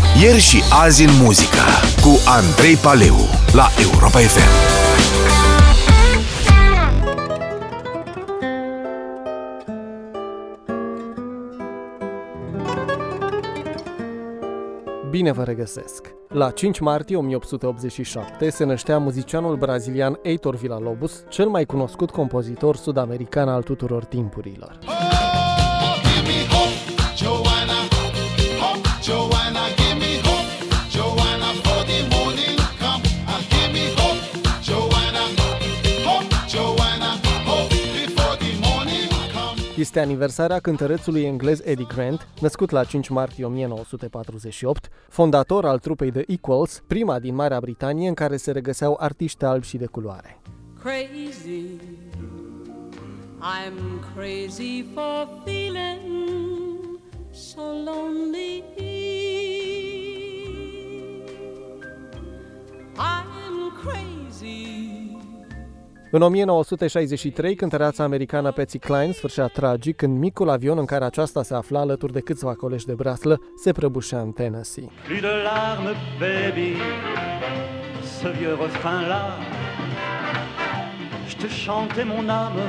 Ieri și azi în muzică cu Andrei Paleu la Europa FM. Bine vă regăsesc! La 5 martie 1887 se năștea muzicianul brazilian Heitor Villa-Lobos, cel mai cunoscut compozitor sud-american al tuturor timpurilor. Este aniversarea cântărețului englez Eddie Grant, născut la 5 martie 1948, fondator al trupei The Equals, prima din Marea Britanie în care se regăseau artiști albi și de culoare. Crazy, I'm crazy for feeling so lonely. I'm crazy. În 1963, cântăreața americană Patsy Cline sfârșea tragic când micul avion în care aceasta se afla alături de câțiva colegi de braslă se prăbușea în Tennessee. Plus de larmes, baby, ce vieux refrain-là, je te chantais mon âme,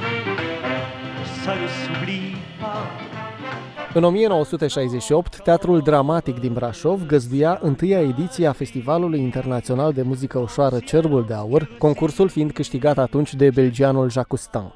ça ne s'oublie pas. În 1968, Teatrul Dramatic din Brașov găzduia întâia ediție a Festivalului Internațional de Muzică Ușoară Cerbul de Aur, concursul fiind câștigat atunci de belgianul Jacques Cousteau.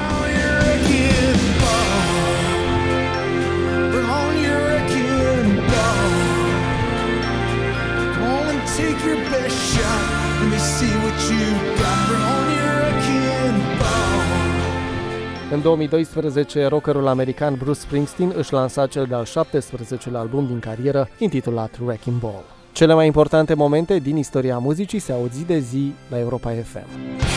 În 2012, rockerul american Bruce Springsteen își lansa cel de-al 17-lea album din carieră, intitulat Wrecking Ball. Cele mai importante momente din istoria muzicii se aud zi de zi la Europa FM.